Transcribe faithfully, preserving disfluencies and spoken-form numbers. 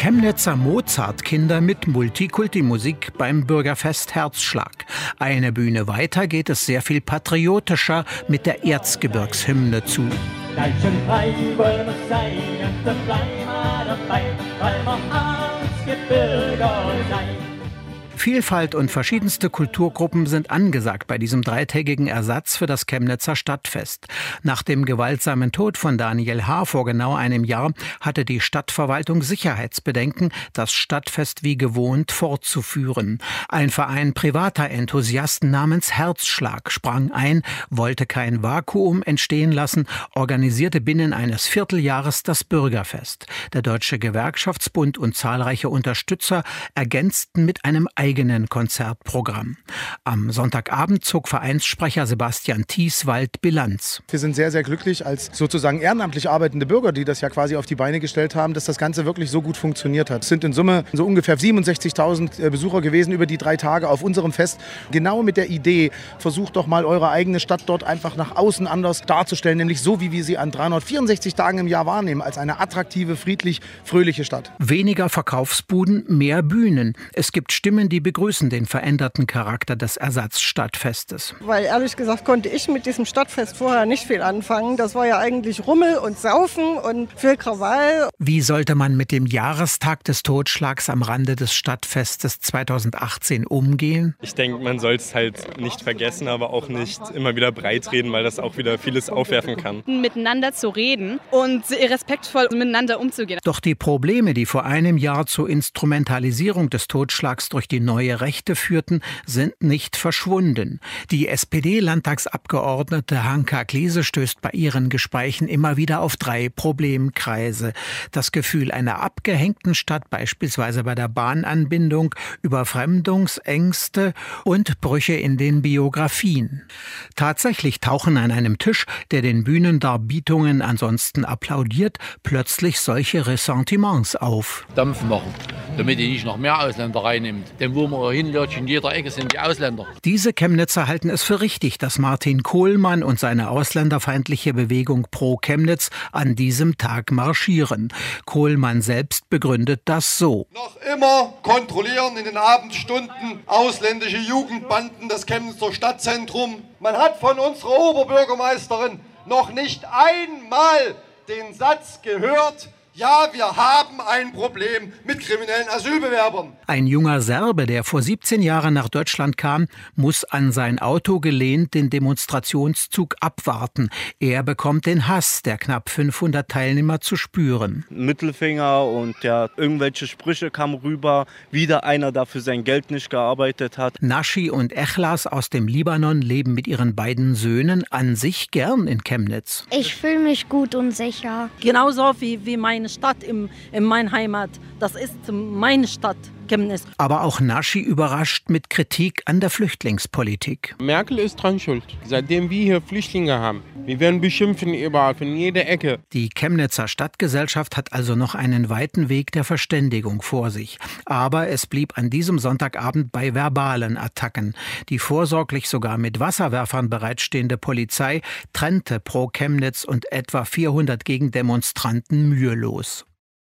Chemnitzer Mozartkinder mit Multikulti-Musik beim Bürgerfest Herzschlag. Eine Bühne weiter geht es sehr viel patriotischer mit der Erzgebirgshymne zu. Frei wollen wir sein, und da bleiben wir dabei, weil wir Erzgebirger sein. Vielfalt und verschiedenste Kulturgruppen sind angesagt bei diesem dreitägigen Ersatz für das Chemnitzer Stadtfest. Nach dem gewaltsamen Tod von Daniel H. vor genau einem Jahr hatte die Stadtverwaltung Sicherheitsbedenken, das Stadtfest wie gewohnt fortzuführen. Ein Verein privater Enthusiasten namens Herzschlag sprang ein, wollte kein Vakuum entstehen lassen, organisierte binnen eines Vierteljahres das Bürgerfest. Der Deutsche Gewerkschaftsbund und zahlreiche Unterstützer ergänzten mit einem eigenen Konzertprogramm. Am Sonntagabend zog Vereinssprecher Sebastian Thieswald Bilanz. Wir sind sehr, sehr glücklich als sozusagen ehrenamtlich arbeitende Bürger, die das ja quasi auf die Beine gestellt haben, dass das Ganze wirklich so gut funktioniert hat. Es sind in Summe so ungefähr siebenundsechzigtausend Besucher gewesen über die drei Tage auf unserem Fest. Genau mit der Idee, versucht doch mal eure eigene Stadt dort einfach nach außen anders darzustellen, nämlich so, wie wir sie an dreihundertvierundsechzig Tagen im Jahr wahrnehmen, als eine attraktive, friedlich, fröhliche Stadt. Weniger Verkaufsbuden, mehr Bühnen. Es gibt Stimmen, die begrüßen den veränderten Charakter des Ersatzstadtfestes. Weil ehrlich gesagt konnte ich mit diesem Stadtfest vorher nicht viel anfangen. Das war ja eigentlich Rummel und Saufen und viel Krawall. Wie sollte man mit dem Jahrestag des Totschlags am Rande des Stadtfestes zweitausendachtzehn umgehen? Ich denke, man soll es halt nicht vergessen, aber auch nicht immer wieder breitreden, weil das auch wieder vieles aufwerfen kann. Miteinander zu reden und respektvoll miteinander umzugehen. Doch die Probleme, die vor einem Jahr zur Instrumentalisierung des Totschlags durch die neue Rechte führten, sind nicht verschwunden. Die S P D-Landtagsabgeordnete Hanka Klese stößt bei ihren Gesprächen immer wieder auf drei Problemkreise. Das Gefühl einer abgehängten Stadt, beispielsweise bei der Bahnanbindung, Überfremdungsängste und Brüche in den Biografien. Tatsächlich tauchen an einem Tisch, der den Bühnendarbietungen ansonsten applaudiert, plötzlich solche Ressentiments auf. Dampf machen, damit ihr nicht noch mehr Ausländer reinnimmt. Denn wo man hinläuft, in jeder Ecke sind die Ausländer. Diese Chemnitzer halten es für richtig, dass Martin Kohlmann und seine ausländerfeindliche Bewegung Pro Chemnitz an diesem Tag marschieren. Kohlmann selbst begründet das so. Noch immer kontrollieren in den Abendstunden ausländische Jugendbanden das Chemnitzer Stadtzentrum. Man hat von unserer Oberbürgermeisterin noch nicht einmal den Satz gehört: Ja, wir haben ein Problem mit kriminellen Asylbewerbern. Ein junger Serbe, der vor siebzehn Jahren nach Deutschland kam, muss an sein Auto gelehnt den Demonstrationszug abwarten. Er bekommt den Hass der knapp fünfhundert Teilnehmer zu spüren. Mittelfinger und ja, irgendwelche Sprüche kamen rüber. Wieder einer, der für sein Geld nicht gearbeitet hat. Naschi und Echlas aus dem Libanon leben mit ihren beiden Söhnen an sich gern in Chemnitz. Ich fühle mich gut und sicher. Genauso wie, wie meine Stadt in, in meiner Heimat. Das ist meine Stadt, Chemnitz. Aber auch Naschi überrascht mit Kritik an der Flüchtlingspolitik. Merkel ist dran schuld, seitdem wir hier Flüchtlinge haben. Wir werden beschimpfen überall, von jeder Ecke. Die Chemnitzer Stadtgesellschaft hat also noch einen weiten Weg der Verständigung vor sich. Aber es blieb an diesem Sonntagabend bei verbalen Attacken. Die vorsorglich sogar mit Wasserwerfern bereitstehende Polizei trennte Pro Chemnitz und etwa vierhundert Gegendemonstranten mühelos.